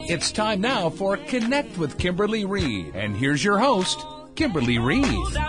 It's time now for Connect with Kimberly Reed. And here's your host, Kimberly Reed.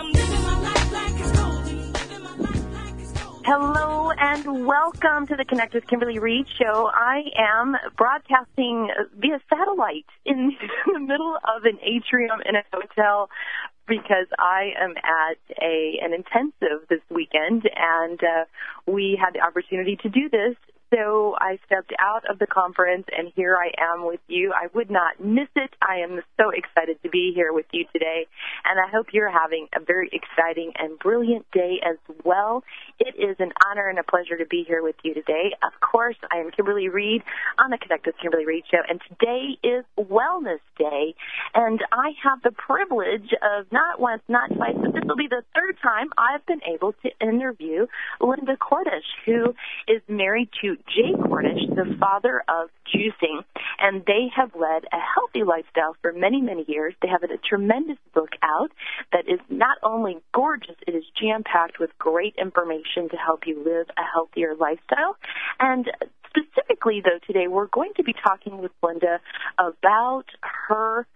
Hello and welcome to the Connect with Kimberly Reed show. I am broadcasting via satellite in the middle of an atrium in a hotel because I am at an intensive this weekend, and we had the opportunity to do this. So I stepped out of the conference, and here I am with you. I would not miss it. I am so excited to be here with you today, and I hope you're having a very exciting and brilliant day as well. It is an honor and a pleasure to be here with you today. Of course, I am Kimberly Reed on the Connect with Kimberly Reed show, and today is Wellness Day, and I have the privilege of not once, not twice, but this will be the third time I've been able to interview Linda Cordish, who is married to Jay Cordish, the father of juicing, and they have led a healthy lifestyle for many, many years. They have a tremendous book out that is not only gorgeous, it is jam-packed with great information to help you live a healthier lifestyle. And specifically, though, today we're going to be talking with Linda about her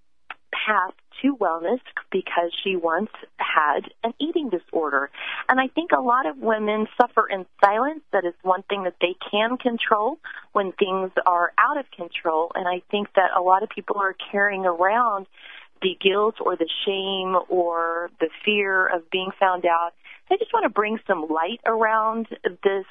path to wellness because she once had an eating disorder. And I think a lot of women suffer in silence. That is one thing that they can control when things are out of control. And I think that a lot of people are carrying around the guilt or the shame or the fear of being found out. I just want to bring some light around this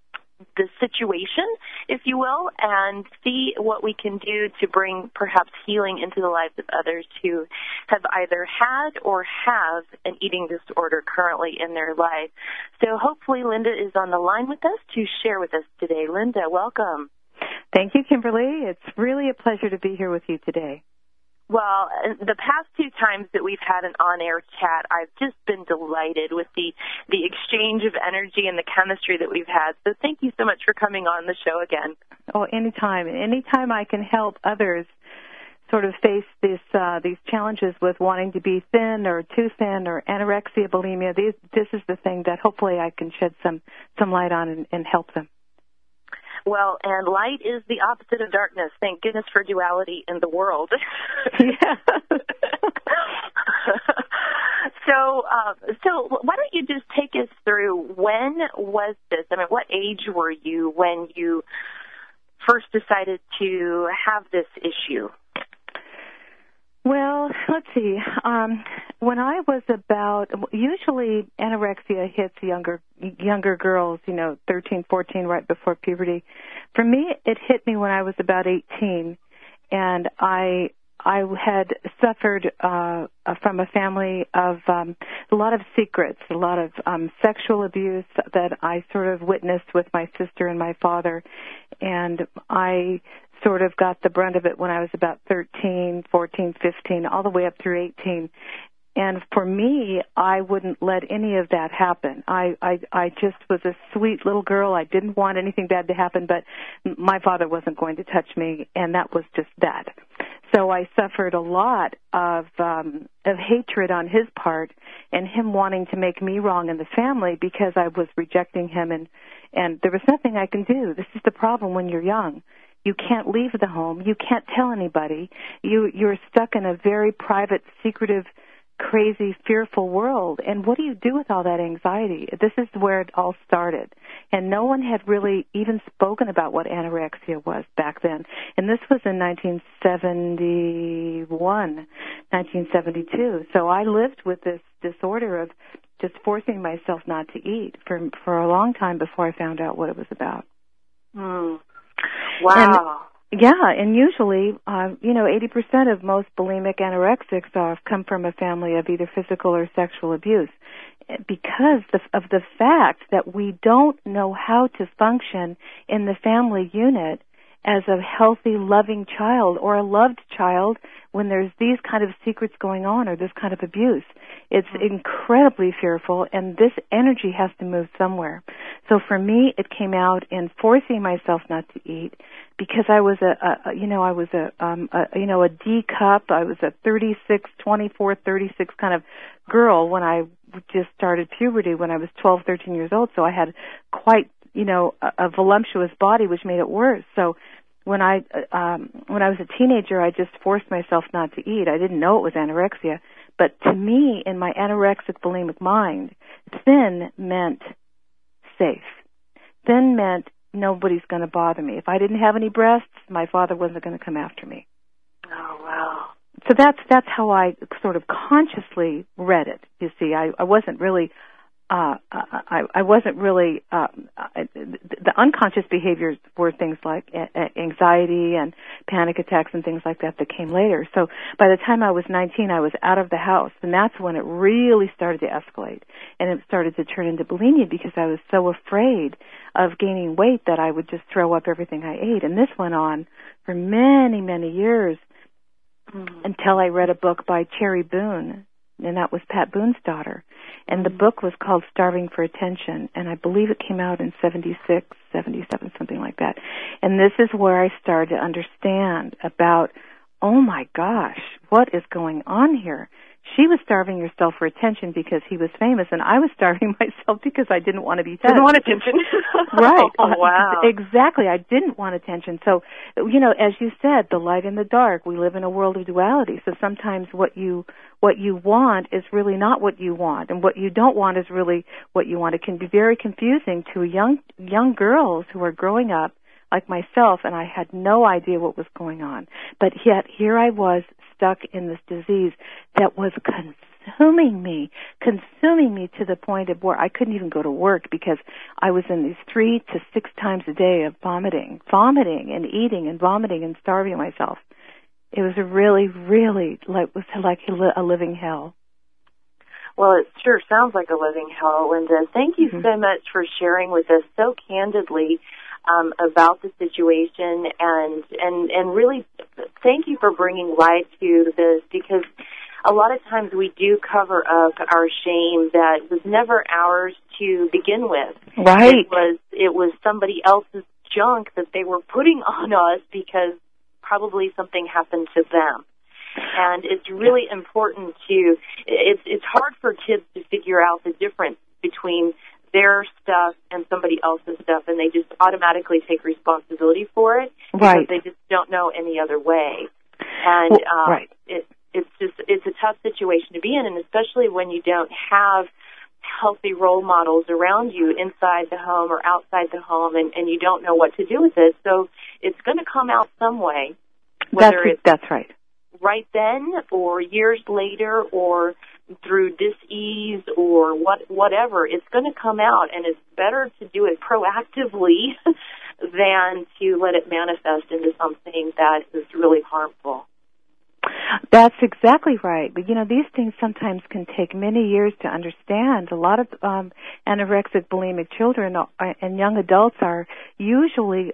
situation, if you will, and see what we can do to bring perhaps healing into the lives of others who have either had or have an eating disorder currently in their life. So hopefully Linda is on the line with us to share with us today. Linda, welcome. Thank you, Kimberly. It's really a pleasure to be here with you today. Well, the past two times that we've had an on-air chat, I've just been delighted with the exchange of energy and the chemistry that we've had. So thank you so much for coming on the show again. Oh, anytime. Anytime I can help others sort of face these challenges with wanting to be thin or too thin or anorexia, bulimia, this is the thing that hopefully I can shed some light on and help them. Well, and light is the opposite of darkness. Thank goodness for duality in the world. Yeah. So why don't you just take us through, when was this? I mean, what age were you when you first decided to have this issue? Well, let's see. When I was usually anorexia hits younger girls, 13, 14, right before puberty. For me, it hit me when I was about 18, and I had suffered from a family of a lot of secrets, a lot of sexual abuse that I sort of witnessed with my sister and my father, and I sort of got the brunt of it when I was about 13, 14, 15, all the way up through 18. And for me, I wouldn't let any of that happen. I just was a sweet little girl. I didn't want anything bad to happen, but my father wasn't going to touch me, and that was just that. So I suffered a lot of hatred on his part and him wanting to make me wrong in the family because I was rejecting him, and there was nothing I can do. This is the problem when you're young. You can't leave the home. You can't tell anybody. You're stuck in a very private, secretive, crazy, fearful world. And what do you do with all that anxiety? This is where it all started. And no one had really even spoken about what anorexia was back then. And this was in 1971, 1972. So I lived with this disorder of just forcing myself not to eat for a long time before I found out what it was about. Mm. Wow. And usually, 80% of most bulimic anorexics come from a family of either physical or sexual abuse because of the fact that we don't know how to function in the family unit as a healthy, loving child or a loved child when there's these kind of secrets going on or this kind of abuse. It's incredibly fearful, and this energy has to move somewhere. So for me, it came out in forcing myself not to eat because I was a D cup. I was a 24, 36 kind of girl when I just started puberty when I was 12, 13 years old. So I had quite, a voluptuous body, which made it worse. So when I was a teenager, I just forced myself not to eat. I didn't know it was anorexia, but to me, in my anorexic bulimic mind, thin meant safe. Thin meant nobody's going to bother me. If I didn't have any breasts, my father wasn't going to come after me. Oh, wow. So that's how I sort of consciously read it. You see, I wasn't really the unconscious behaviors were things like anxiety and panic attacks and things like that came later. So by the time I was 19, I was out of the house, and that's when it really started to escalate, and it started to turn into bulimia because I was so afraid of gaining weight that I would just throw up everything I ate. And this went on for many, many years until I read a book by Cherry Boone, and that was Pat Boone's daughter. And the book was called Starving for Attention, and I believe it came out in 76, 77, something like that. And this is where I started to understand about, oh my gosh, what is going on here? She was starving herself for attention because he was famous, and I was starving myself because I didn't want to be fed. Didn't want attention. Right. Oh, wow. Exactly. I didn't want attention. So, as you said, the light and the dark, we live in a world of duality. So sometimes what you want is really not what you want, and what you don't want is really what you want. It can be very confusing to young girls who are growing up like myself, and I had no idea what was going on. But yet here I was stuck in this disease that was consuming me to the point of where I couldn't even go to work because I was in these 3 to 6 times a day of vomiting and eating and vomiting and starving myself. It was really, really like a living hell. Well, it sure sounds like a living hell, Linda. Thank you so much for sharing with us so candidly about the situation, and really thank you for bringing light to this, because a lot of times we do cover up our shame that was never ours to begin with. Right. It was somebody else's junk that they were putting on us because probably something happened to them. And it's really important it's hard for kids to figure out the difference between their stuff and somebody else's stuff, and they just automatically take responsibility for it because they just don't know any other way. And it's a tough situation to be in, and especially when you don't have healthy role models around you inside the home or outside the home, and you don't know what to do with it. So it's going to come out some way, whether that's right. Right then, or years later, or through dis-ease, or whatever, it's going to come out, and it's better to do it proactively than to let it manifest into something that is really harmful. That's exactly right. But, these things sometimes can take many years to understand. A lot of anorexic, bulimic children and young adults are usually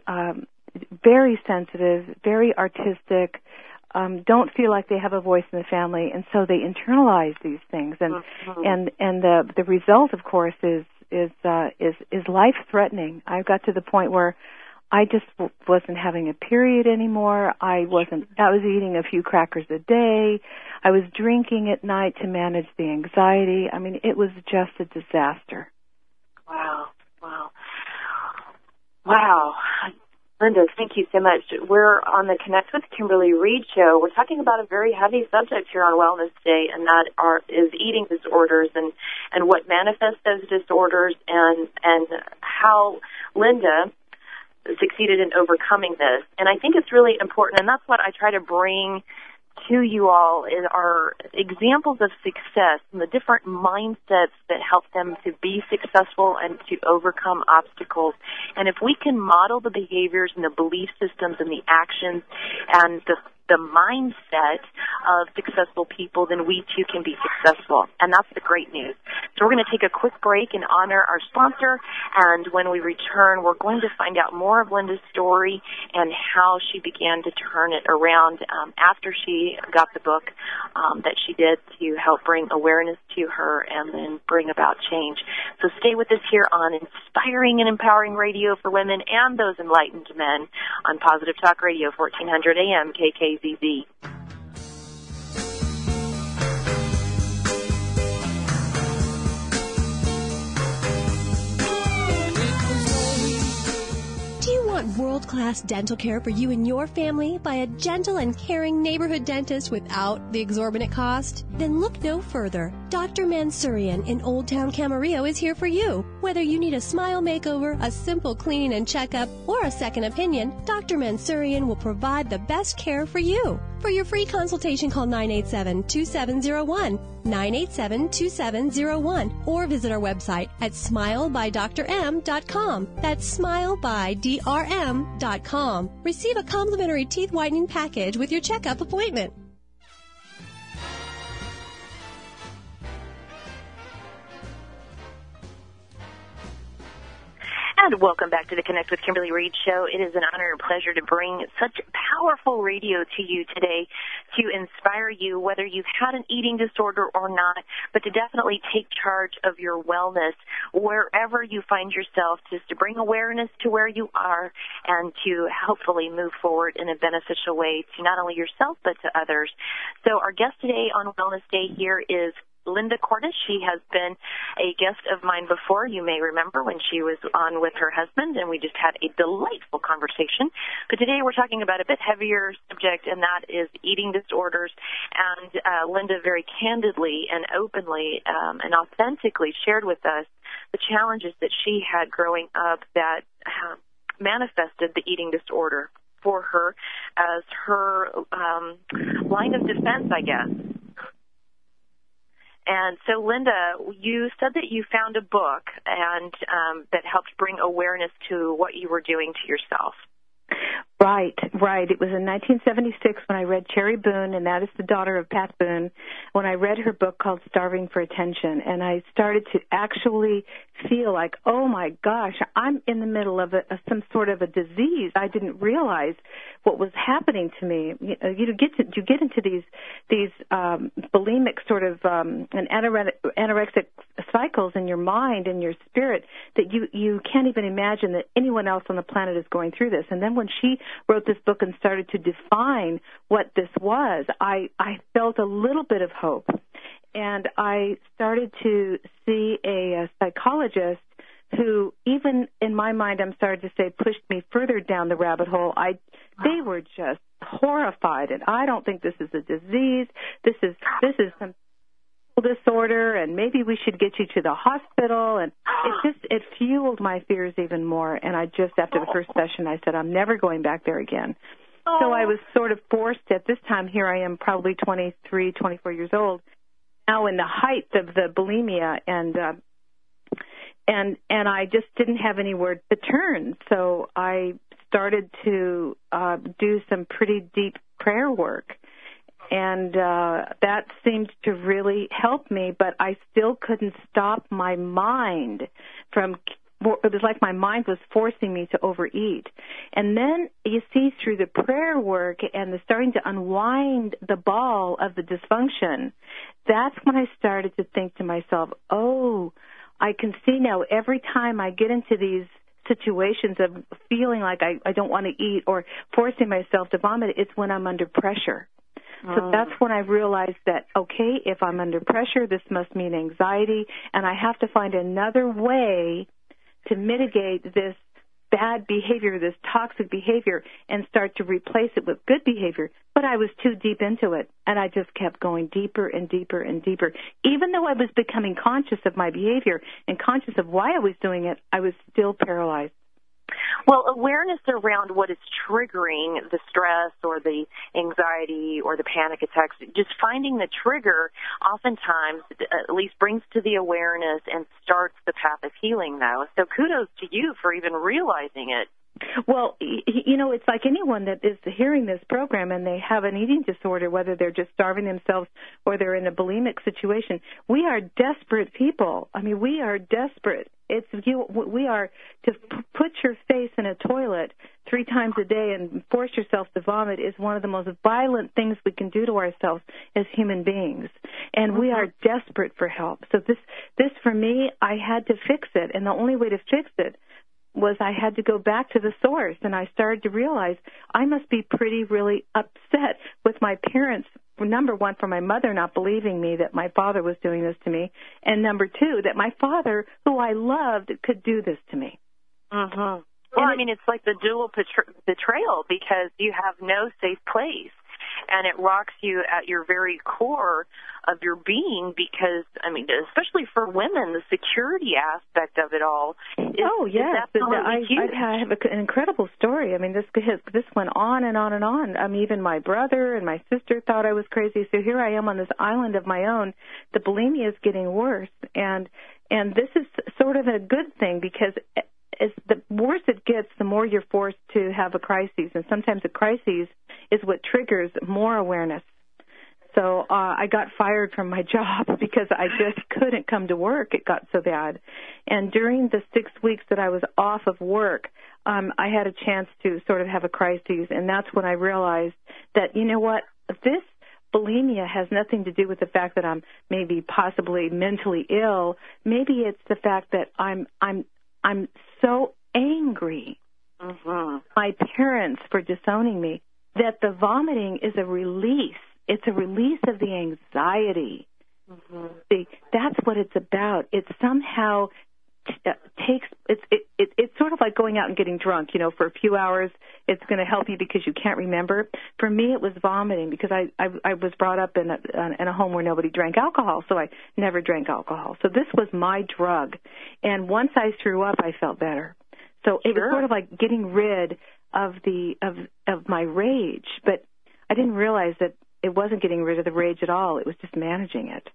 very sensitive, very artistic, don't feel like they have a voice in the family, and so they internalize these things, and the result, of course, is life threatening. I got to the point where I just wasn't having a period anymore. I was eating a few crackers a day. I was drinking at night to manage the anxiety. I mean, it was just a disaster. Wow. Linda, thank you so much. We're on the Connect with Kimberly Reed show. We're talking about a very heavy subject here on Wellness Day, and that is eating disorders and what manifests those disorders, and how Linda succeeded in overcoming this. And I think it's really important, and that's what I try to bring to you all are examples of success and the different mindsets that help them to be successful and to overcome obstacles. And if we can model the behaviors and the belief systems and the actions and the mindset of successful people, then we too can be successful. And that's the great news. So we're going to take a quick break and honor our sponsor. And when we return, we're going to find out more of Linda's story and how she began to turn it around after she got the book that she did to help bring awareness to her and then bring about change. So stay with us here on Inspiring and Empowering Radio for Women and Those Enlightened Men on Positive Talk Radio, 1400 AM, KKZZ. Do you want world-class dental care for you and your family by a gentle and caring neighborhood dentist without the exorbitant cost? Then look no further. Dr. Mansourian in Old Town Camarillo is here for you. Whether you need a smile makeover, a simple cleaning and checkup, or a second opinion, Dr. Mansourian will provide the best care for you. For your free consultation, call 987-2701, 987-2701, or visit our website at smilebydrm.com. That's smilebydrm.com. Receive a complimentary teeth whitening package with your checkup appointment. And welcome back to the Connect with Kimberly Reed show. It is an honor and pleasure to bring such powerful radio to you today to inspire you, whether you've had an eating disorder or not, but to definitely take charge of your wellness wherever you find yourself, just to bring awareness to where you are and to hopefully move forward in a beneficial way to not only yourself but to others. So our guest today on Wellness Day here is Linda Cordes. She has been a guest of mine before. You may remember when she was on with her husband, and we just had a delightful conversation. But today we're talking about a bit heavier subject, and that is eating disorders. And Linda very candidly and openly and authentically shared with us the challenges that she had growing up that manifested the eating disorder for her as her line of defense, I guess. And so, Linda, you said that you found a book and that helped bring awareness to what you were doing to yourself. Right. It was in 1976 when I read Cherry Boone, and that is the daughter of Pat Boone, when I read her book called Starving for Attention, and I started to actually feel like, oh my gosh, I'm in the middle of some sort of a disease. I didn't realize what was happening to me. You get into these bulimic sort of and anorexic cycles in your mind and your spirit that you can't even imagine that anyone else on the planet is going through this. And then when she wrote this book and started to define what this was, I felt a little bit of hope. And I started to see a psychologist who, even in my mind, I'm sorry to say, pushed me further down the rabbit hole. They were just horrified, and I don't think this is a disease. This is some disorder, and maybe we should get you to the hospital. And it fueled my fears even more. And I just, after the first session, I said, I'm never going back there again. So I was sort of forced at this time. Here I am, probably 23, 24 years old, now in the height of the bulimia, and I just didn't have anywhere to turn. So I started to do some pretty deep prayer work, and that seemed to really help me, but I still couldn't stop my mind from. It was like my mind was forcing me to overeat. And then, you see, through the prayer work and the starting to unwind the ball of the dysfunction, that's when I started to think to myself, oh, I can see now every time I get into these situations of feeling like I don't want to eat or forcing myself to vomit, it's when I'm under pressure. So that's when I realized that, okay, if I'm under pressure, this must mean anxiety, and I have to find another way to mitigate this bad behavior, this toxic behavior, and start to replace it with good behavior. But I was too deep into it, and I just kept going deeper and deeper and deeper. Even though I was becoming conscious of my behavior and conscious of why I was doing it, I was still paralyzed. Well, awareness around what is triggering the stress or the anxiety or the panic attacks, just finding the trigger oftentimes at least brings to the awareness and starts the path of healing, though. So kudos to you for even realizing it. Well, you know, it's like anyone that is hearing this program and they have an eating disorder, whether they're just starving themselves or they're in a bulimic situation. We are desperate people. I mean, we are desperate. We are to put your face in a toilet 3 times a day and force yourself to vomit is one of the most violent things we can do to ourselves as human beings. And we are desperate for help. So this for me, I had to fix it. And the only way to fix it was I had to go back to the source, and I started to realize I must be really upset with my parents, number one, for my mother not believing me that my father was doing this to me, and number 2, that my father, who I loved, could do this to me. Well, I mean, it's like the dual betrayal because you have no safe place. And it rocks you at your very core of your being because, I mean, especially for women, the security aspect of it all is, yes. Is huge. I have an incredible story. I mean, this went on and on and on. Even my brother and my sister thought I was crazy. So here I am on this island of my own. The bulimia is getting worse. And this is sort of a good thing because as the worse it gets, the more you're forced to have a crisis. And sometimes a crisis is what triggers more awareness. So I got fired from my job because I just couldn't come to work. It got so bad. And during the 6 weeks that I was off of work, I had a chance to sort of have a crisis. And that's when I realized that, you know what, this bulimia has nothing to do with the fact that I'm maybe possibly mentally ill. Maybe it's the fact that I'm so angry, my parents for disowning me, that the vomiting is a release. It's a release of the anxiety. See, that's what it's about. It somehow it's sort of like going out and getting drunk. You know, for a few hours, it's going to help you because you can't remember. For me, it was vomiting because I was brought up in a home where nobody drank alcohol, so I never drank alcohol. So this was my drug. And once I threw up, I felt better. So it was sort of like getting rid of my rage, but I didn't realize that it wasn't getting rid of the rage at all. It was just managing it.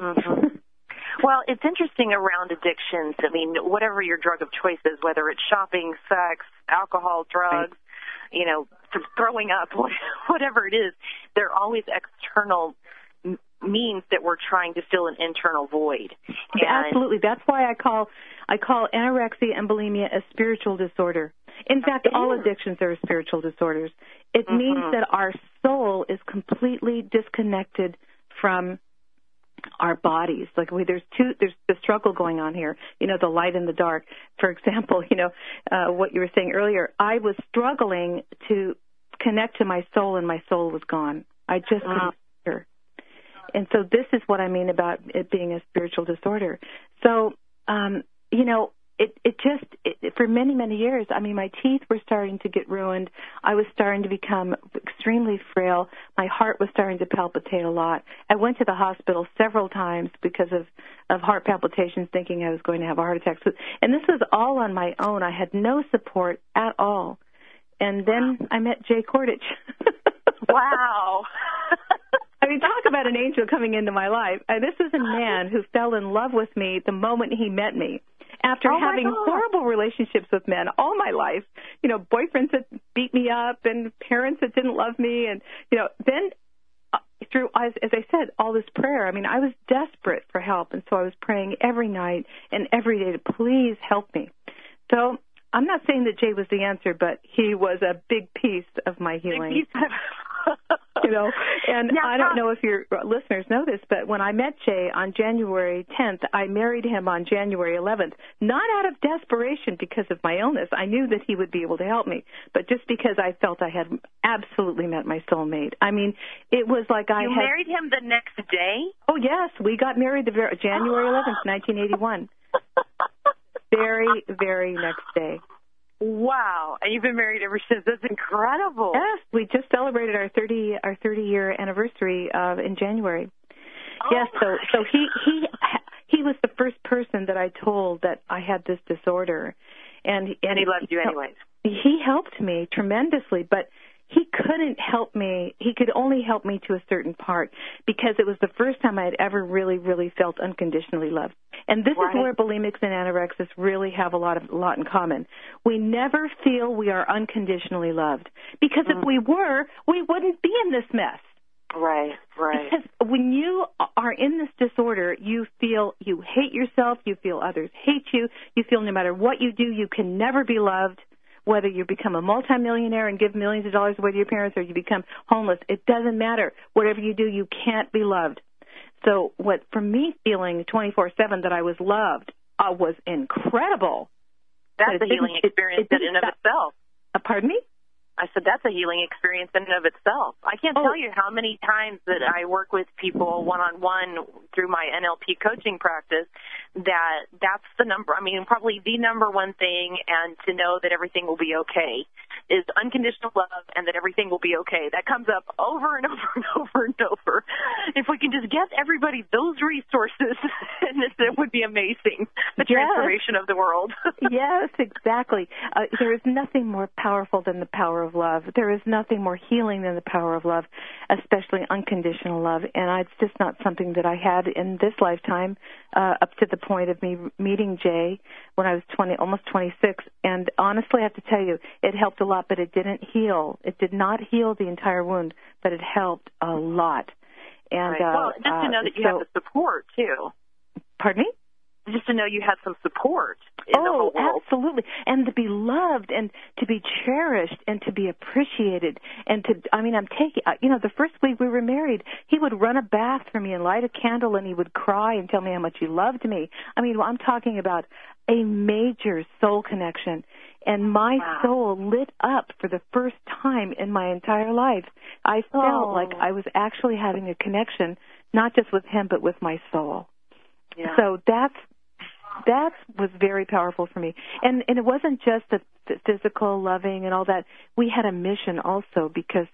Well, it's interesting around addictions. I mean, whatever your drug of choice is, whether it's shopping, sex, alcohol, drugs, you know, throwing up, whatever it is, they're always external means that we're trying to fill an internal void. Absolutely. That's why I call anorexia and bulimia a spiritual disorder. In fact, all addictions are spiritual disorders. It means that our soul is completely disconnected from our bodies. Like there's the struggle going on here, you know, the light and the dark. For example, you know, what you were saying earlier, I was struggling to connect to my soul and my soul was gone. I just couldn't hear. And so this is what I mean about it being a spiritual disorder. So, you know, it for many, many years, I mean, my teeth were starting to get ruined. I was starting to become extremely frail. My heart was starting to palpitate a lot. I went to the hospital several times because of heart palpitations, thinking I was going to have a heart attack. So, and this was all on my own. I had no support at all. And then I met Jay Kordich. Wow. I mean, talk about an angel coming into my life. This is a man who fell in love with me the moment he met me. After having horrible relationships with men all my life, you know, boyfriends that beat me up and parents that didn't love me. And, you know, then through, as I said, all this prayer, I mean, I was desperate for help. And so I was praying every night and every day to please help me. So I'm not saying that Jay was the answer, but he was a big piece of my healing. You know, and now, I don't know if your listeners know this, but when I met Jay on January 10th, I married him on January 11th, not out of desperation because of my illness. I knew that he would be able to help me, but just because I felt I had absolutely met my soulmate. I mean, it was like You married him the next day? Oh, yes. We got married January 11th, 1981. Very, very next day. Wow. And you've been married ever since. That's incredible. Yes, we just celebrated our 30-year anniversary in January. Oh, yes, so he was the first person that I told that I had this disorder. And he loved you anyways. He helped me tremendously, but he couldn't help me. He could only help me to a certain part because it was the first time I had ever really, really felt unconditionally loved. And this is where bulimics and anorexics really have a lot in common. We never feel we are unconditionally loved because if we were, we wouldn't be in this mess. Right. Because when you are in this disorder, you feel you hate yourself, you feel others hate you, you feel no matter what you do, you can never be loved. Whether you become a multimillionaire and give millions of dollars away to your parents or you become homeless, it doesn't matter. Whatever you do, you can't be loved. So for me, feeling 24/7 that I was loved was incredible. That's a healing experience in and of itself. Pardon me? I said, that's a healing experience in and of itself. I can't tell you how many times that I work with people one-on-one through my NLP coaching practice that's the number. I mean, probably the number one thing, and to know that everything will be okay, is unconditional love and that everything will be okay. That comes up over and over and over and over. If we can just get everybody those resources, it would be amazing, the transformation of the world. Yes, exactly. There is nothing more powerful than the power of love. There is nothing more healing than the power of love, especially unconditional love. And it's just not something that I had in this lifetime, up to the point of me meeting Jay when I was almost 26. And honestly, I have to tell you, it helped a lot, but it didn't heal. It did not heal the entire wound, but it helped a lot. And right. Well, just to know that you have the support, too. Pardon me? Just to know you had some support in the whole world. Absolutely. And to be loved and to be cherished and to be appreciated. And the first week we were married, he would run a bath for me and light a candle, and he would cry and tell me how much he loved me. I mean, I'm talking about a major soul connection. And my soul lit up for the first time in my entire life. I felt like I was actually having a connection, not just with him, but with my soul. Yeah. So that was very powerful for me. And it wasn't just the physical loving and all that. We had a mission also, because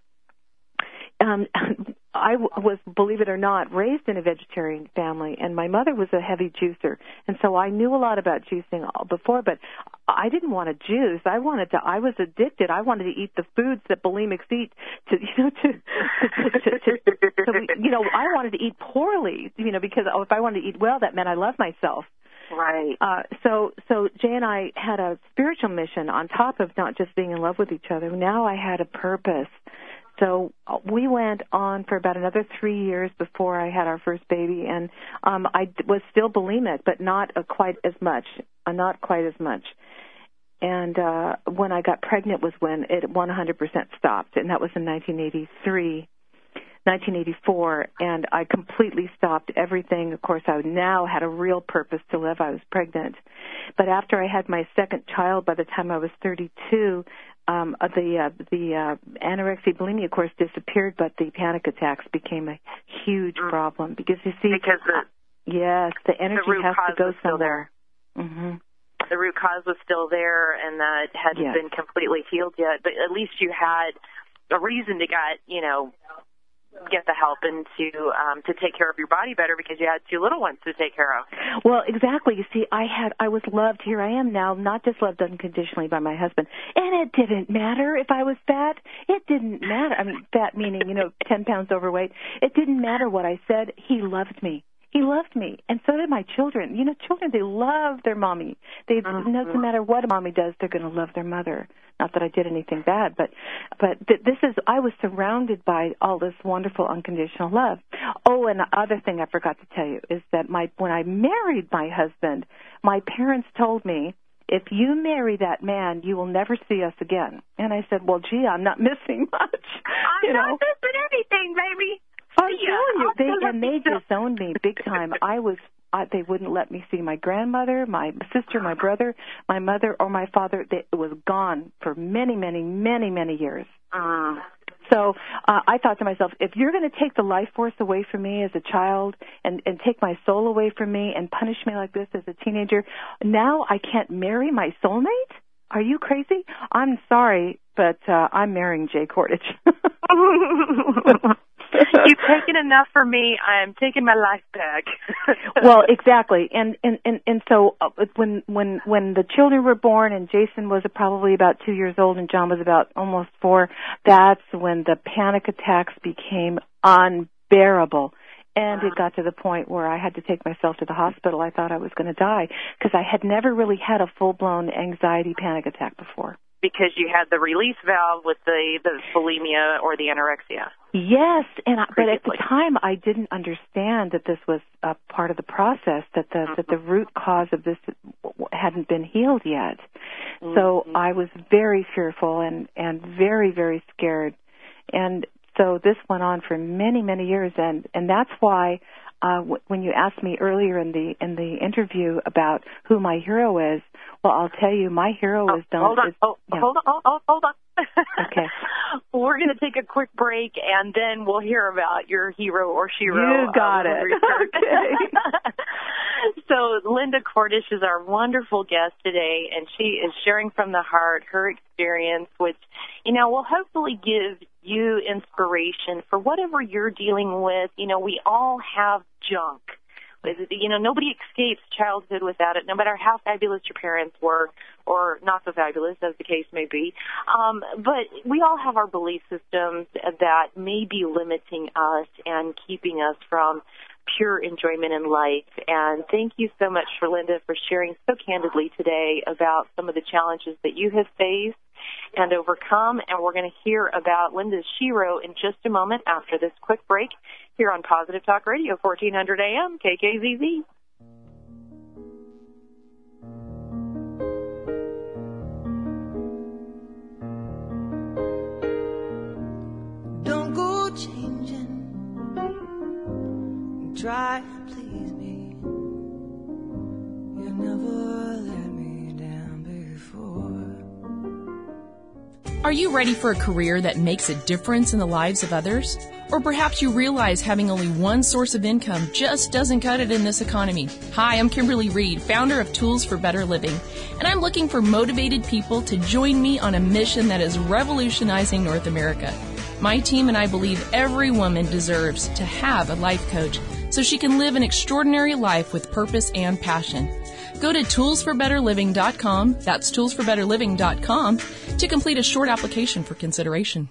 I was, believe it or not, raised in a vegetarian family, and my mother was a heavy juicer. And so I knew a lot about juicing before, but I didn't want to juice. I was addicted. I wanted to eat the foods that bulimics eat I wanted to eat poorly, because if I wanted to eat well, that meant I loved myself. Right. So Jay and I had a spiritual mission on top of not just being in love with each other. Now I had a purpose. So we went on for about another 3 years before I had our first baby, and I was still bulimic, but not quite as much. And when I got pregnant was when it 100% stopped, and that was in 1984, and I completely stopped everything. Of course, I now had a real purpose to live. I was pregnant. But after I had my second child, by the time I was 32, the anorexia bulimia, of course, disappeared, but the panic attacks became a huge problem, because you see, the energy has to go somewhere. Mm-hmm. The root cause was still there, and that hadn't been completely healed yet. But at least you had a reason to get the help and to take care of your body better, because you had two little ones to take care of. Well, exactly. You see, I was loved. Here I am now, not just loved unconditionally by my husband. And it didn't matter if I was fat. It didn't matter. I mean, fat meaning, 10 pounds overweight. It didn't matter what I said. He loved me. He loved me, and so did my children. Children, they love their mommy. It doesn't matter what a mommy does, they're going to love their mother. Not that I did anything bad, but I was surrounded by all this wonderful unconditional love. Oh, and the other thing I forgot to tell you is that when I married my husband, my parents told me, if you marry that man, you will never see us again. And I said, well, gee, I'm not missing much. I'm not missing anything, baby. I'm telling you, they disowned me big time. They wouldn't let me see my grandmother, my sister, my brother, my mother, or my father. It was gone for many, many, many, many years. So I thought to myself, if you're going to take the life force away from me as a child and take my soul away from me and punish me like this as a teenager, now I can't marry my soulmate? Are you crazy? I'm sorry, but I'm marrying Jay Kordich. You've taken enough for me. I'm taking my life back. Well, exactly. And so when the children were born, and Jason was probably about 2 years old and John was about almost 4, that's when the panic attacks became unbearable. And it got to the point where I had to take myself to the hospital. I thought I was going to die, because I had never really had a full-blown anxiety panic attack before. Because you had the release valve with the bulimia or the anorexia. Yes, but at the time I didn't understand that this was a part of the process, that the root cause of this hadn't been healed yet. Mm-hmm. So I was very fearful and very, very scared. And so this went on for many, many years, and that's why when you asked me earlier in the interview about who my hero is, well, I'll tell you, my hero is done. Hold on. Okay. We're going to take a quick break, and then we'll hear about your hero or shero. You got it. Okay. So Linda Cordish is our wonderful guest today, and she is sharing from the heart her experience, which, will hopefully give you inspiration for whatever you're dealing with. We all have junk. Nobody escapes childhood without it, no matter how fabulous your parents were, or not so fabulous, as the case may be. But we all have our belief systems that may be limiting us and keeping us from pure enjoyment in life. And thank you so much, Linda, for sharing so candidly today about some of the challenges that you have faced and overcome. And we're going to hear about Linda's shero in just a moment after this quick break here on Positive Talk Radio, 1400 AM, KKZZ. Don't go changing. Try to please me. You never let me down before. Are you ready for a career that makes a difference in the lives of others? Or perhaps you realize having only one source of income just doesn't cut it in this economy. Hi, I'm Kimberly Reed, founder of Tools for Better Living, and I'm looking for motivated people to join me on a mission that is revolutionizing North America. My team and I believe every woman deserves to have a life coach so she can live an extraordinary life with purpose and passion. Go to toolsforbetterliving.com, that's toolsforbetterliving.com, to complete a short application for consideration.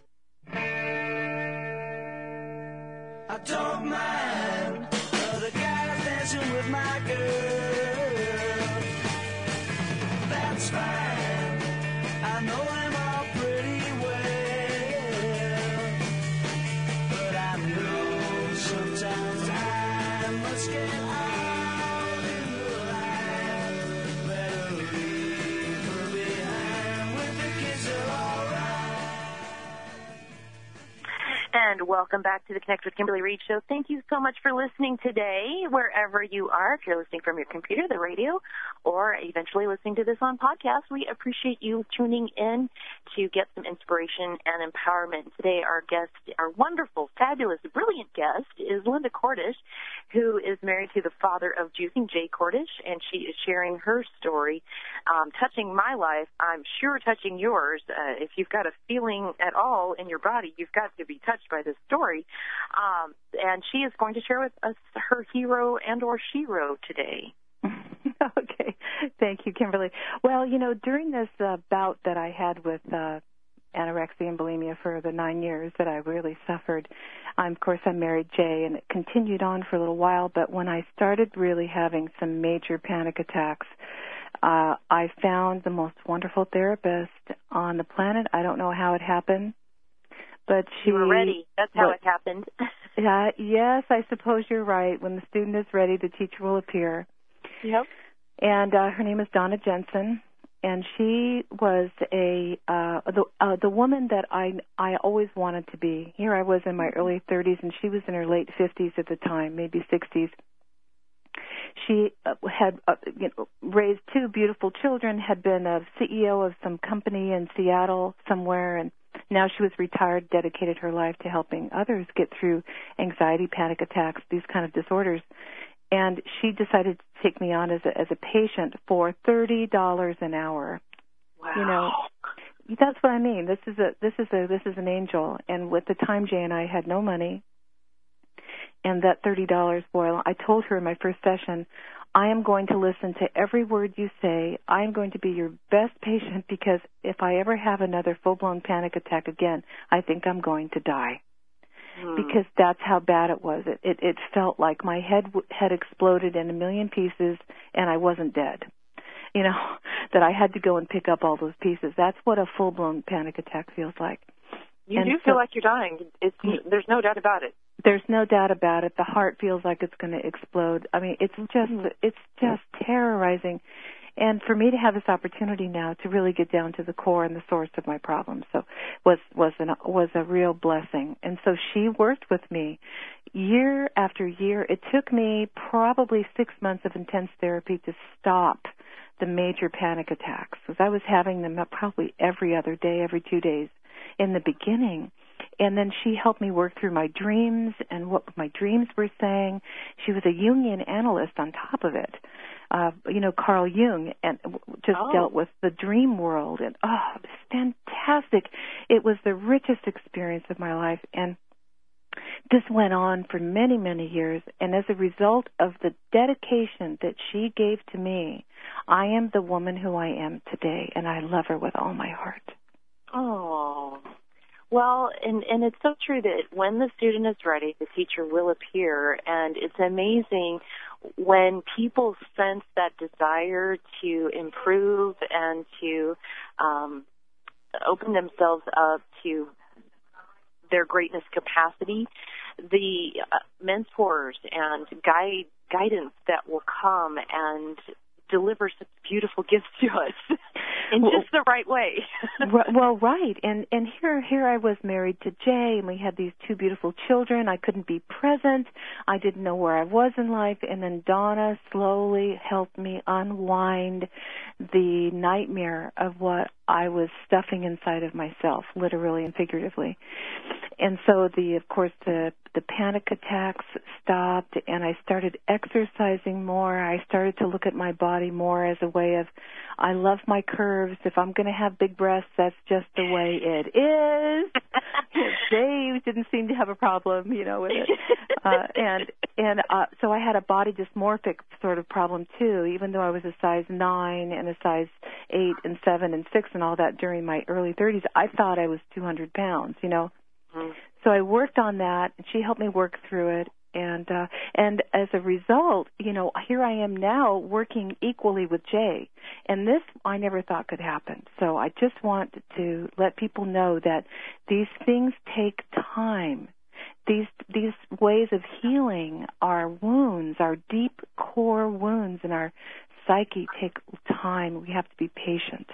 I don't mind other guys dancing with my girl. That's fine. I know them all pretty well. But I know sometimes I must get out in the line. Better leave her behind with the kids are all right. And welcome back to the Connect with Kimberly Reed show. Thank you so much for listening today, wherever you are. If you're listening from your computer, the radio, or eventually listening to this on podcast, we appreciate you tuning in to get some inspiration and empowerment. Today, our guest, our wonderful, fabulous, brilliant guest, is Linda Cordish, who is married to the father of Juicing, Jay Cordish, and she is sharing her story, touching my life. I'm sure touching yours. If you've got a feeling at all in your body, you've got to be touched by this story. And she is going to share with us her hero and or shero today. Okay. Thank you, Kimberly. Well, during this bout that I had with anorexia and bulimia for the 9 years that I really suffered, of course, I married Jay, and it continued on for a little while. But when I started really having some major panic attacks, I found the most wonderful therapist on the planet. I don't know how it happened, but she... You were ready. That's how it happened. Yes, I suppose you're right. When the student is ready, the teacher will appear. Yep. And her name is Donna Jensen, and she was the woman that I always wanted to be. Here I was in my early 30s, and she was in her late 50s at the time, maybe 60s. She had raised two beautiful children, had been a CEO of some company in Seattle somewhere, and now she was retired, dedicated her life to helping others get through anxiety, panic attacks, these kind of disorders. And she decided to take me on as a patient for $30 an hour. Wow. That's what I mean. This is an angel. And at the time, Jay and I had no money. And that $30, boy, I told her in my first session, I am going to listen to every word you say. I am going to be your best patient, because if I ever have another full-blown panic attack again, I think I'm going to die. Because that's how bad it was. It felt like my head had exploded in a million pieces, and I wasn't dead. That I had to go and pick up all those pieces. That's what a full-blown panic attack feels like. You do feel like you're dying. There's no doubt about it. There's no doubt about it. The heart feels like it's going to explode. I mean, it's just terrorizing. And for me to have this opportunity now to really get down to the core and the source of my problems, so was a real blessing. And so she worked with me year after year. It took me probably 6 months of intense therapy to stop the major panic attacks, because I was having them probably every other day, every 2 days in the beginning. And then she helped me work through my dreams and what my dreams were saying. She was a Jungian analyst on top of it. Carl Jung, and just dealt with the dream world. And, it was fantastic. It was the richest experience of my life. And this went on for many, many years. And as a result of the dedication that she gave to me, I am the woman who I am today. And I love her with all my heart. Oh, well, and it's so true that when the student is ready, the teacher will appear, and it's amazing when people sense that desire to improve and to open themselves up to their greatness capacity, the mentors and guidance that will come and deliver such beautiful gifts to us in just the right way. Well, right. And here I was married to Jay, and we had these 2 beautiful children. I couldn't be present. I didn't know where I was in life. And then Donna slowly helped me unwind the nightmare of what I was stuffing inside of myself, literally and figuratively. And so the panic attacks stopped, and I started exercising more. I started to look at my body more as a way of, I love my curves. If I'm going to have big breasts, that's just the way it is. Dave didn't seem to have a problem, with it. So I had a body dysmorphic sort of problem too, even though I was a size 9 and a size 8 and 7 and 6 and all that during my early 30s. I thought I was 200 pounds, So I worked on that, and she helped me work through it. And as a result, here I am now working equally with Jay. And this I never thought could happen. So I just want to let people know that these things take time. These ways of healing our wounds, our deep core wounds in our psyche, take time. We have to be patient.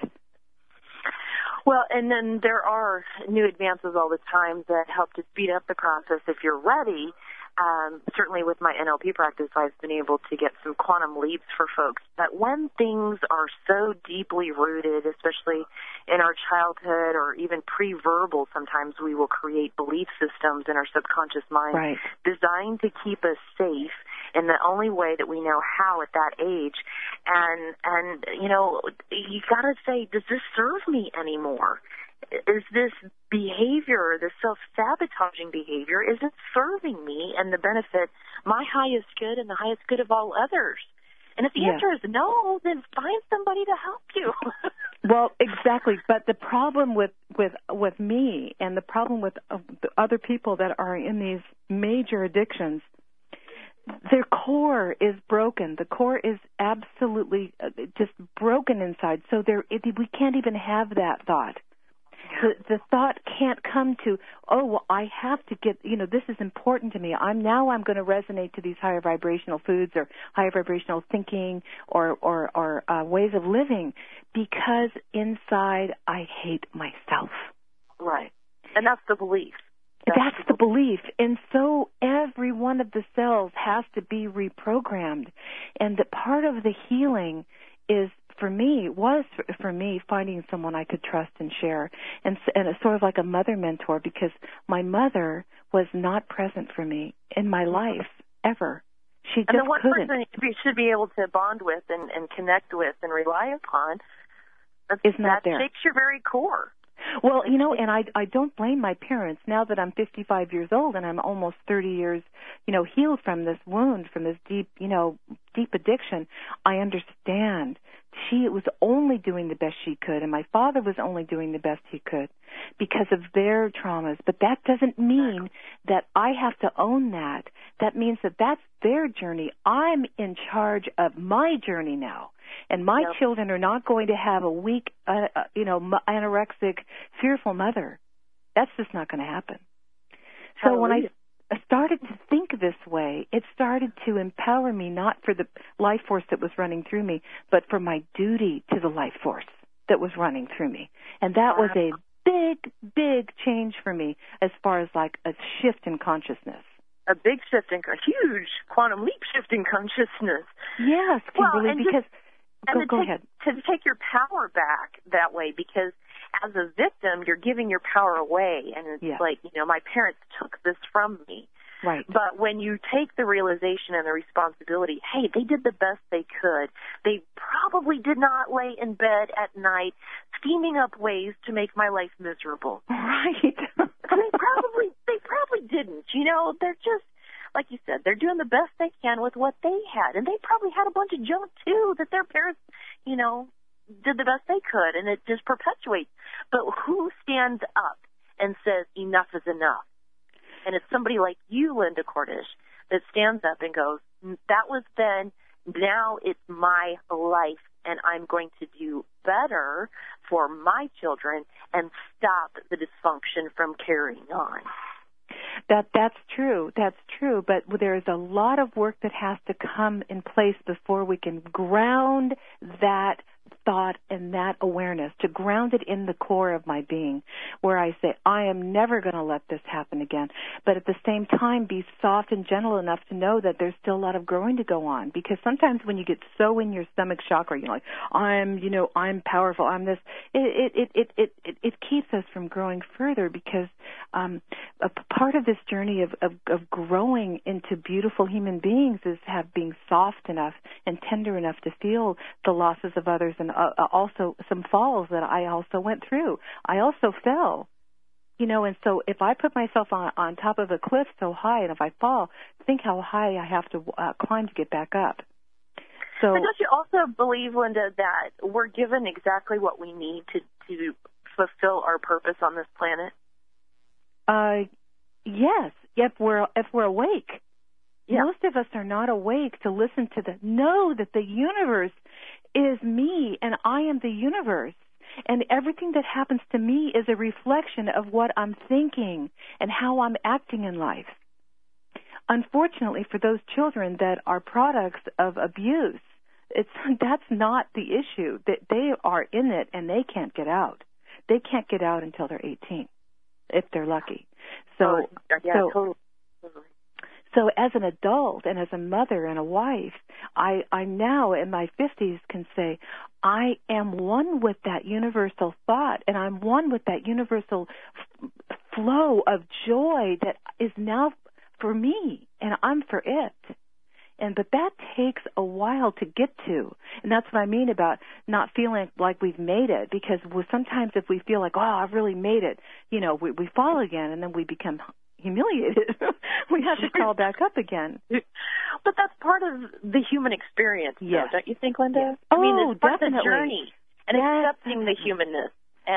Well, and then there are new advances all the time that help to speed up the process if you're ready. Certainly with my NLP practice, I've been able to get some quantum leaps for folks. But when things are so deeply rooted, especially in our childhood or even pre-verbal, sometimes we will create belief systems in our subconscious mind designed to keep us safe in the only way that we know how at that age. And you got to say, does this serve me anymore? Is this behavior, this self-sabotaging behavior, is it serving me and the benefit, my highest good and the highest good of all others? And if the answer is no, then find somebody to help you. Well, exactly. But the problem with me and the problem with the other people that are in these major addictions, their core is broken. The core is absolutely just broken inside. So we can't even have that thought. The thought can't come to, I have to get, this is important to me. I'm going to resonate to these higher vibrational foods or higher vibrational thinking or ways of living, because inside I hate myself. Right. And that's the belief. That's the belief. And so every one of the cells has to be reprogrammed. And that part of the healing was for me finding someone I could trust and share, and it's sort of like a mother mentor, because my mother was not present for me in my life ever. She just couldn't. And the one person you should be able to bond with and connect with and rely upon is not there. That shakes your very core. Well, and I don't blame my parents. Now that I'm 55 years old and I'm almost 30 years, healed from this wound, from this deep addiction, I understand. She was only doing the best she could, and my father was only doing the best he could because of their traumas. But that doesn't mean that I have to own that. That means that that's their journey. I'm in charge of my journey now. And my children are not going to have a weak, anorexic, fearful mother. That's just not going to happen. So when I started to think this way, it started to empower me, not for the life force that was running through me, but for my duty to the life force that was running through me. And that was a big, big change for me as far as like a shift in consciousness. A big shift, a huge quantum leap shift in consciousness. Yes, Kimberly, because... Go ahead. To take your power back that way, because as a victim, you're giving your power away. And it's like, my parents took this from me. Right. But when you take the realization and the responsibility, hey, they did the best they could. They probably did not lay in bed at night scheming up ways to make my life miserable. Right. They probably didn't. They're just, like you said, they're doing the best they can with what they had. And they probably had a bunch of junk, too, that their parents, did the best they could. And it just perpetuates. But who stands up and says enough is enough? And it's somebody like you, Linda Cordish, that stands up and goes, that was then, now it's my life, and I'm going to do better for my children and stop the dysfunction from carrying on. That's true. That's true. But there is a lot of work that has to come in place before we can ground that thought and that awareness, to ground it in the core of my being, where I say, I am never going to let this happen again. But at the same time, be soft and gentle enough to know that there's still a lot of growing to go on. Because sometimes when you get so in your stomach chakra, you're like, I'm powerful, I'm this, it keeps us from growing further, because a part of this journey of growing into beautiful human beings is being soft enough and tender enough to feel the losses of others, and also some falls that I also went through. I also fell, and so if I put myself on top of a cliff so high, and if I fall, think how high I have to climb to get back up. So, but don't you also believe, Linda, that we're given exactly what we need to fulfill our purpose on this planet? Yes, if we're awake. Yeah. Most of us are not awake to listen to know that the universe is me and I am the universe. And everything that happens to me is a reflection of what I'm thinking and how I'm acting in life. Unfortunately, for those children that are products of abuse, that's not the issue. That they are in it and they can't get out. They can't get out until they're 18, if they're lucky. Totally. So as an adult and as a mother and a wife, I now in my 50s can say, I am one with that universal thought, and I'm one with that universal flow of joy that is now for me, and I'm for it. But that takes a while to get to, and that's what I mean about not feeling like we've made it, because sometimes if we feel like, I've really made it, we fall again, and then we become humiliated. We have to crawl back up again. But that's part of the human experience, though, don't you think, Linda? Yes. It's part definitely. of the journey, and accepting the humanness,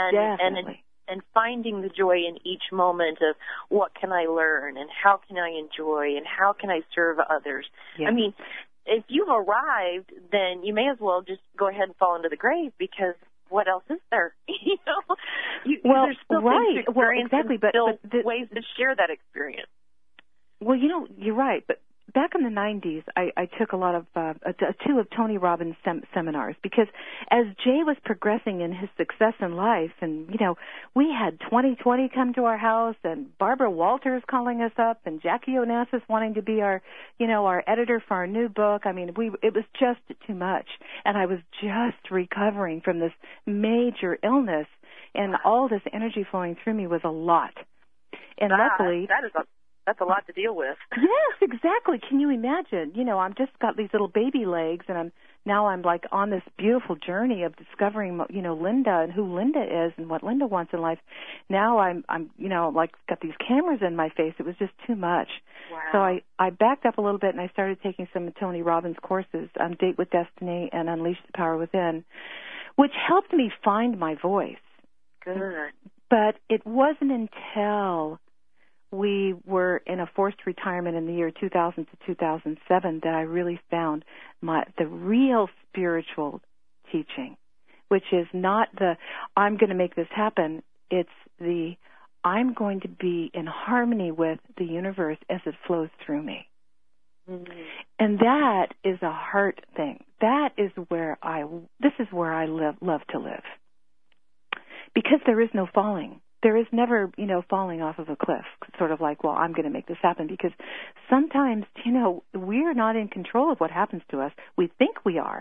and finding the joy in each moment of what can I learn, and how can I enjoy, and how can I serve others. Yeah. I mean, if you've arrived, then you may as well just go ahead and fall into the grave, because what else is there? There's still things to experience, exactly, but ways to share that experience. Well, you're right, but back in the 90s, I took a lot of two of Tony Robbins' seminars, because as Jay was progressing in his success in life, and we had 2020 come to our house, and Barbara Walters calling us up, and Jackie Onassis wanting to be our editor for our new book. I mean, it was just too much, and I was just recovering from this major illness, and all this energy flowing through me was a lot. And luckily, that's a lot to deal with. Yes, exactly. Can you imagine? I'm just got these little baby legs, and I'm like on this beautiful journey of discovering, Linda and who Linda is and what Linda wants in life. Now I'm like got these cameras in my face. It was just too much. Wow. So I backed up a little bit, and I started taking some of Tony Robbins' courses, Date with Destiny and Unleash the Power Within, which helped me find my voice. Good. But it wasn't until we were in a forced retirement in the year 2000 to 2007 that I really found the real spiritual teaching, which is not I'm going to make this happen. It's I'm going to be in harmony with the universe as it flows through me. Mm-hmm. And that is a heart thing. That is where this is where I love to live. Because there is no falling. There is never, falling off of a cliff, sort of like, well, I'm going to make this happen, because sometimes, we're not in control of what happens to us. We think we are,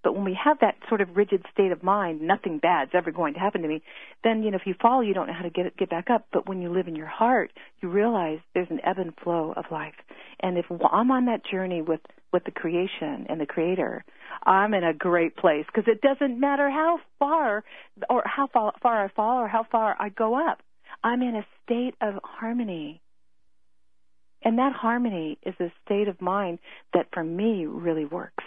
But when we have that sort of rigid state of mind, nothing bad's ever going to happen to me, then, if you fall, you don't know how to get back up. But when you live in your heart, you realize there's an ebb and flow of life. And if I'm on that journey with the creation and the Creator, I'm in a great place, because it doesn't matter how far I fall or how far I go up. I'm in a state of harmony. And that harmony is a state of mind that, for me, really works.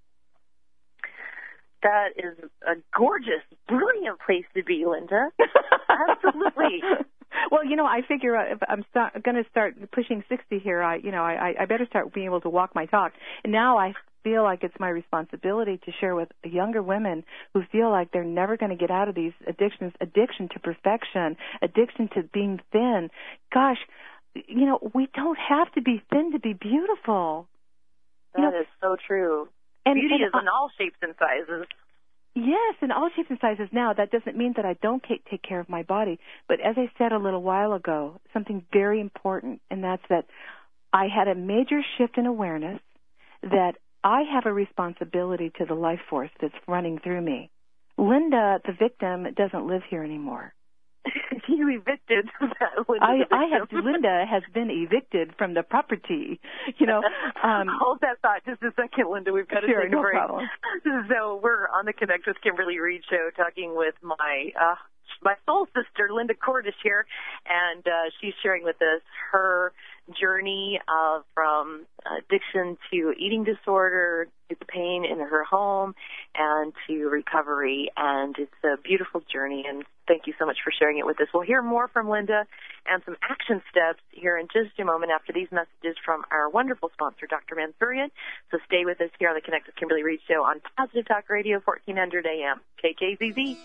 That is a gorgeous, brilliant place to be, Linda. Absolutely. Well, I figure if I'm going to start pushing 60 here, I better start being able to walk my talk. And now I feel like it's my responsibility to share with younger women who feel like they're never going to get out of these addictions, addiction to perfection, addiction to being thin. Gosh, we don't have to be thin to be beautiful. That is so true. Beauty is in all shapes and sizes. Yes, in all shapes and sizes. Now, that doesn't mean that I don't take care of my body. But as I said a little while ago, something very important, and that's that I had a major shift in awareness that I have a responsibility to the life force that's running through me. Linda, the victim, doesn't live here anymore. You evicted Linda has been evicted from the property. Hold that thought just a second, Linda. We've got to take a break. Problem. So we're on the Connect with Kimberly Reed show, talking with my soul sister, Linda Cordish here, and she's sharing with us her journey from addiction to eating disorder, to the pain in her home, and to recovery. And it's a beautiful journey, and thank you so much for sharing it with us. We'll hear more from Linda and some action steps here in just a moment after these messages from our wonderful sponsor, Dr. Mansourian. So stay with us here on the Connect with Kimberly Reed show on Positive Talk Radio, 1400 AM, KKZZ.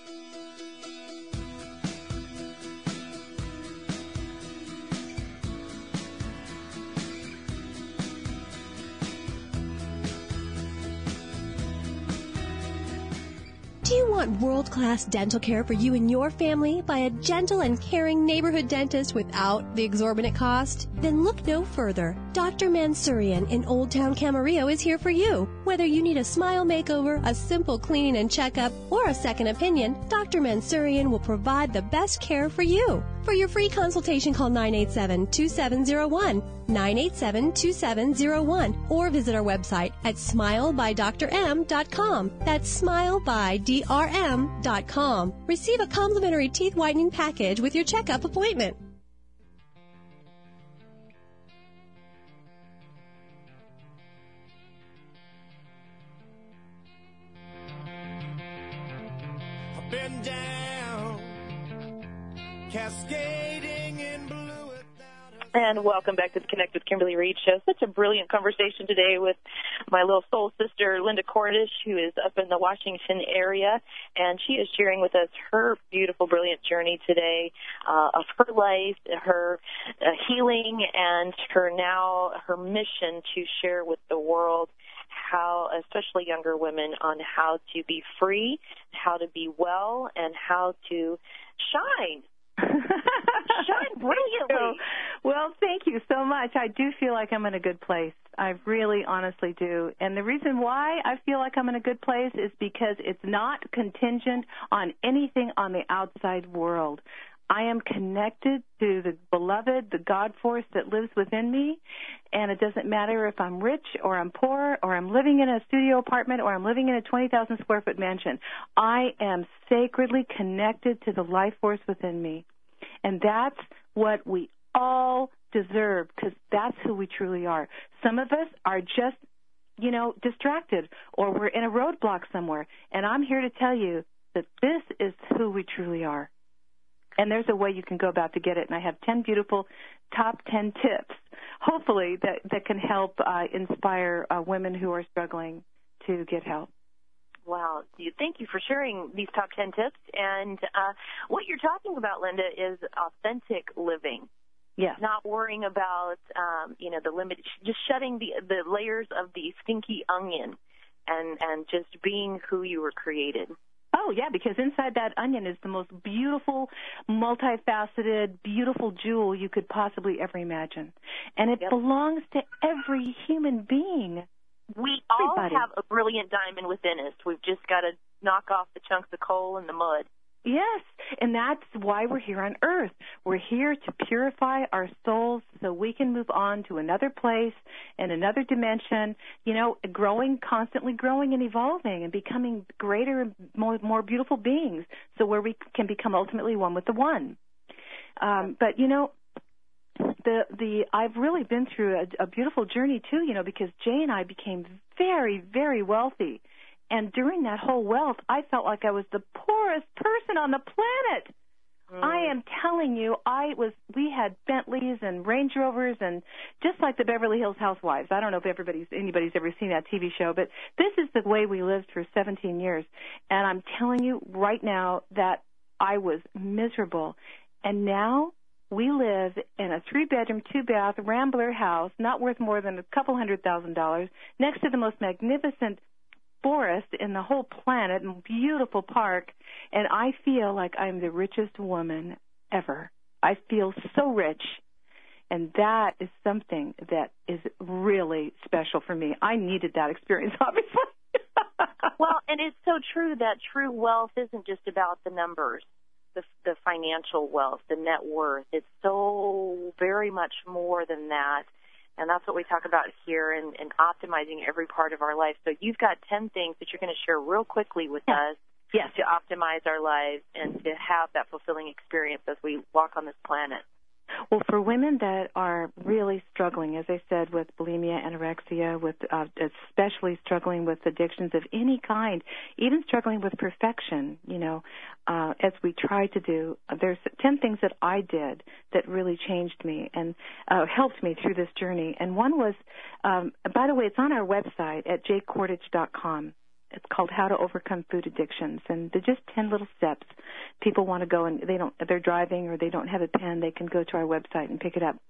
Do you want world-class dental care for you and your family by a gentle and caring neighborhood dentist without the exorbitant cost? Then look no further. Dr. Mansourian in Old Town Camarillo is here for you. Whether you need a smile makeover, a simple cleaning and checkup, or a second opinion, Dr. Mansourian will provide the best care for you. For your free consultation, call 987-2701, 987-2701, or visit our website at smilebydrm.com. That's smilebydrm.com. Receive a complimentary teeth whitening package with your checkup appointment. I've been down, cascading in blue. And welcome back to the Connect with Kimberly Reed show. Such a brilliant conversation today with my little soul sister, Linda Cordish, who is up in the Washington area. And she is sharing with us her beautiful, brilliant journey today of her life, her healing, and her mission to share with the world how, especially younger women, on how to be free, how to be well, and how to shine. Shine brilliantly. Well, thank you so much. I do feel like I'm in a good place. I really honestly do. And the reason why I feel like I'm in a good place is because it's not contingent on anything on the outside world. I am connected to the beloved, the God force that lives within me, and it doesn't matter if I'm rich or I'm poor or I'm living in a studio apartment or I'm living in a 20,000 square foot mansion. I am sacredly connected to the life force within me, and that's what we all deserve, because that's who we truly are. Some of us are just, distracted, or we're in a roadblock somewhere, and I'm here to tell you that this is who we truly are. And there's a way you can go about to get it. And I have 10 beautiful top 10 tips, hopefully, that can help inspire women who are struggling to get help. Wow. Thank you for sharing these top 10 tips. And what you're talking about, Linda, is authentic living. Yes. Not worrying about, the limit, just shutting the layers of the stinky onion and just being who you were created. Oh, yeah, because inside that onion is the most beautiful, multifaceted, beautiful jewel you could possibly ever imagine. And it belongs to every human being. We all Everybody. have a brilliant diamond within us. We've just got to knock off the chunks of coal and the mud. Yes, and that's why we're here on Earth. We're here to purify our souls so we can move on to another place and another dimension, constantly growing and evolving and becoming greater, more beautiful beings, so where we can become ultimately one with the One. But I've really been through a beautiful journey too, because Jay and I became very, very wealthy. And during that whole wealth, I felt like I was the poorest person on the planet. I am telling you, we had Bentleys and Range Rovers and just like the Beverly Hills Housewives. I don't know if anybody's ever seen that TV show, but this is the way we lived for 17 years. And I'm telling you right now that I was miserable. And now we live in a 3-bedroom, 2-bath Rambler house, not worth more than a couple $100,000, next to the most magnificent forest in the whole planet and beautiful park, and I feel like I'm the richest woman ever. I feel so rich, and that is something that is really special for me. I needed that experience, obviously. Well, and it's so true that true wealth isn't just about the numbers, the financial wealth, the net worth. It's so very much more than that. And that's what we talk about here in optimizing every part of our life. So you've got 10 things that you're going to share real quickly with us to optimize our lives and to have that fulfilling experience as we walk on this planet. Well, for women that are really struggling, as I said, with bulimia, anorexia, with especially struggling with addictions of any kind, even struggling with perfection, as we try to do, there's 10 things that I did that really changed me and helped me through this journey. And one was, by the way, it's on our website at jaycordage.com. It's called How to Overcome Food Addictions, and they're just 10 little steps. People want to go and they're driving or they don't have a pen, they can go to our website and pick it up.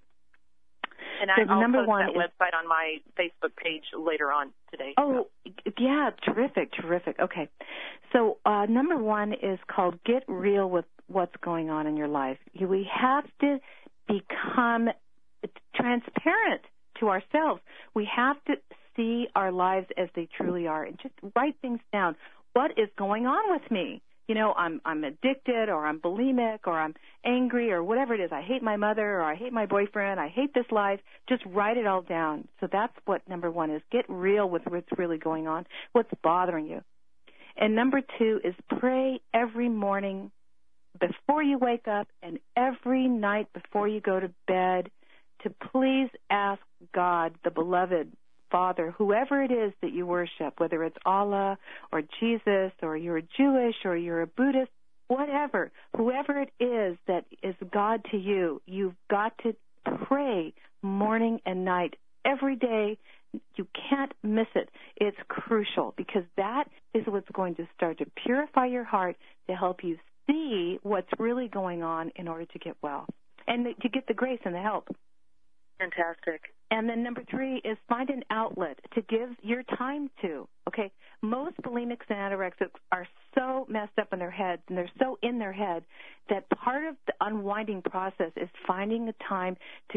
And I'll post that website on my Facebook page later on today. Oh, yeah, terrific. Okay. So number one is called Get Real with What's Going On in Your Life. We have to become transparent to ourselves. We have to see our lives as they truly are and just write things down. What is going on with me? I'm addicted, or I'm bulimic, or I'm angry, or whatever it is. I hate my mother, or I hate my boyfriend. I hate this life. Just write it all down. So that's what number one is. Get real with what's really going on, what's bothering you. And number two is pray every morning before you wake up and every night before you go to bed to please ask God, the beloved Father, whoever it is that you worship, whether it's Allah or Jesus or you're Jewish or you're a Buddhist, whatever, whoever it is that is God to you, you've got to pray morning and night every day. You can't miss it. It's crucial because that is what's going to start to purify your heart to help you see what's really going on in order to get well and to get the grace and the help. Fantastic. And then number three is find an outlet to give your time to. Okay, most bulimics and anorexics are so messed up in their heads, and they're so in their head that part of the unwinding process is finding time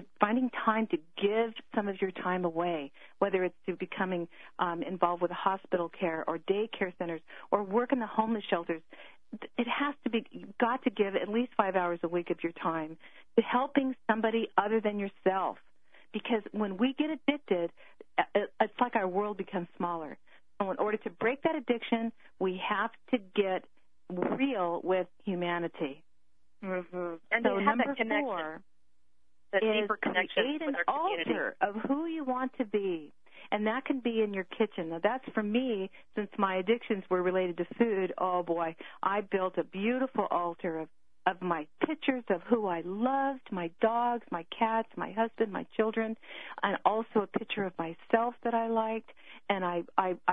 to give some of your time away, whether it's through becoming involved with hospital care or daycare centers or work in the homeless shelters. It has to be, you've got to give at least 5 hours a week of your time to helping somebody other than yourself. Because when we get addicted, it's like our world becomes smaller. So in order to break that addiction, we have to get real with humanity. Mm-hmm. And so have number that connection, 4 that is deeper connection create an with our community. altar of who you want to be. And that can be in your kitchen. Now, that's for me, since my addictions were related to food. Oh, boy, I built a beautiful altar of my pictures of who I loved, my dogs, my cats, my husband, my children, and also a picture of myself that I liked. And I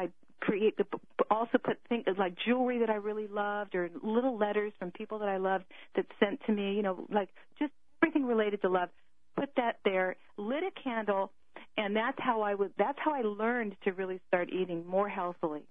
also put things like jewelry that I really loved or little letters from people that I loved that sent to me, like just everything related to love. Put that there, lit a candle, and that's how I learned to really start eating more healthily.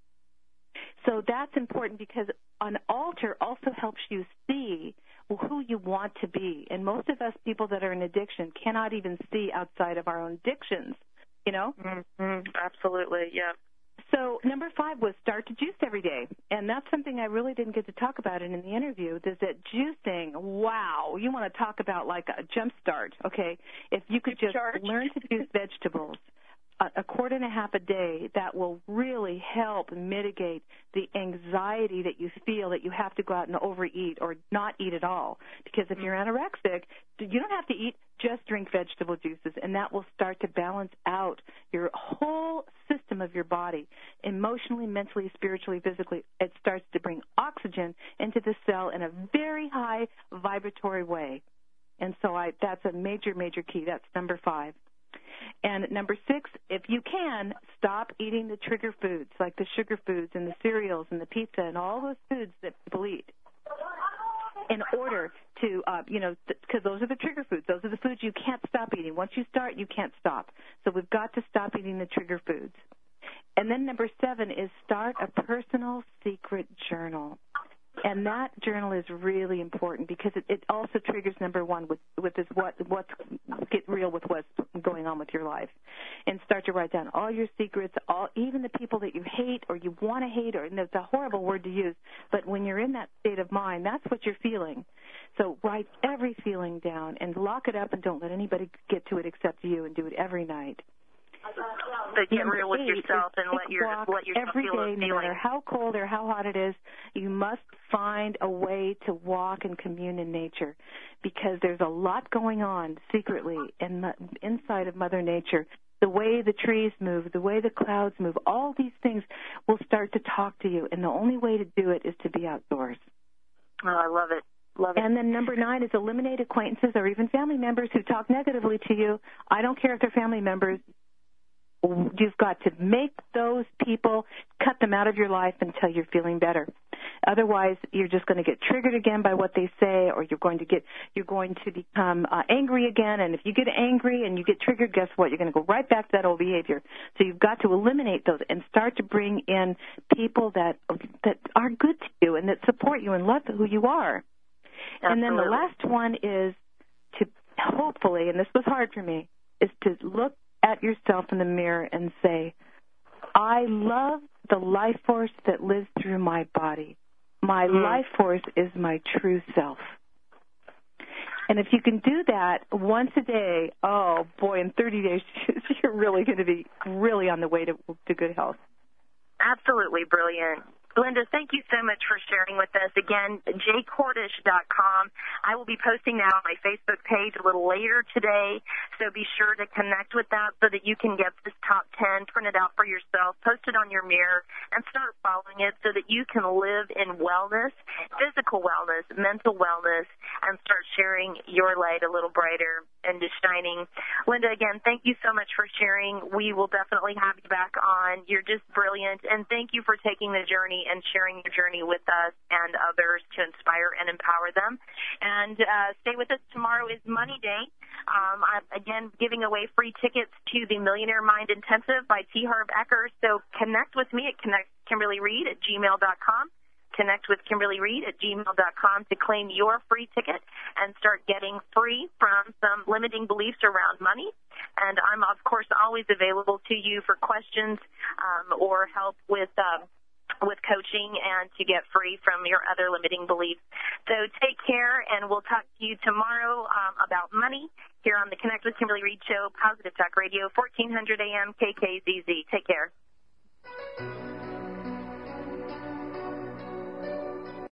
So that's important because an altar also helps you see who you want to be. And most of us people that are in addiction cannot even see outside of our own addictions. you know? Mm-hmm. Absolutely, yeah. So number 5 was start to juice every day. And that's something I really didn't get to talk about in the interview, is that juicing, wow, you want to talk about like a jump start, okay? If you could just learn to juice vegetables, a quart and a half a day, that will really help mitigate the anxiety that you feel that you have to go out and overeat or not eat at all. Because if you're anorexic, you don't have to eat, just drink vegetable juices, and that will start to balance out your whole system of your body, emotionally, mentally, spiritually, physically. It starts to bring oxygen into the cell in a very high vibratory way. And so that's a major, major key. That's number 5. And number 6, if you can, stop eating the trigger foods, like the sugar foods and the cereals and the pizza and all those foods that people eat, in order to, because those are the trigger foods. Those are the foods you can't stop eating. Once you start, you can't stop. So we've got to stop eating the trigger foods. And then number 7 is start a personal secret journal. And that journal is really important because it also triggers number 1 with this what's get real with what's going on with your life, and start to write down all your secrets, even the people that you hate or you want to hate, and it's a horrible word to use, but when you're in that state of mind, that's what you're feeling. So write every feeling down and lock it up and don't let anybody get to it except you, and do it every night. But get real with yourself and let yourself every feel day, no matter how cold or how hot it is, you must find a way to walk and commune in nature, because there's a lot going on secretly inside of Mother Nature. The way the trees move, the way the clouds move, all these things will start to talk to you, and the only way to do it is to be outdoors. Oh, I love it. Love it. And then number 9 is eliminate acquaintances or even family members who talk negatively to you. I don't care if they're family members. You've got to make those people, cut them out of your life until you're feeling better. Otherwise, you're just going to get triggered again by what they say, or you're going to become angry again. And if you get angry and you get triggered, guess what? You're going to go right back to that old behavior. So you've got to eliminate those and start to bring in people that are good to you and that support you and love who you are. Absolutely. And then the last one is to hopefully, and this was hard for me, is to look at yourself in the mirror and say, I love the life force that lives through my body. My life force is my true self. And if you can do that once a day, oh, boy, in 30 days, you're really going to be really on the way to good health. Absolutely brilliant. Linda, thank you so much for sharing with us. Again, jcordish.com. I will be posting that on my Facebook page a little later today, so be sure to connect with that so that you can get this top 10 printed out for yourself, post it on your mirror, and start following it so that you can live in wellness, physical wellness, mental wellness, and start sharing your light a little brighter and just shining. Linda, again, thank you so much for sharing. We will definitely have you back on. You're just brilliant, and thank you for taking the journey and sharing your journey with us and others to inspire and empower them. And stay with us. Tomorrow is Money Day. I'm, again, giving away free tickets to the Millionaire Mind Intensive by T. Harv Eker. So connect with me at connectkimberlyreed@gmail.com. Connect with Kimberly Reed at gmail.com to claim your free ticket and start getting free from some limiting beliefs around money. And I'm, of course, always available to you for questions or help with coaching and to get free from your other limiting beliefs. So take care, and we'll talk to you tomorrow about money here on the Connect with Kimberly Reed show, Positive Talk Radio, 1400 AM KKZZ. Take care.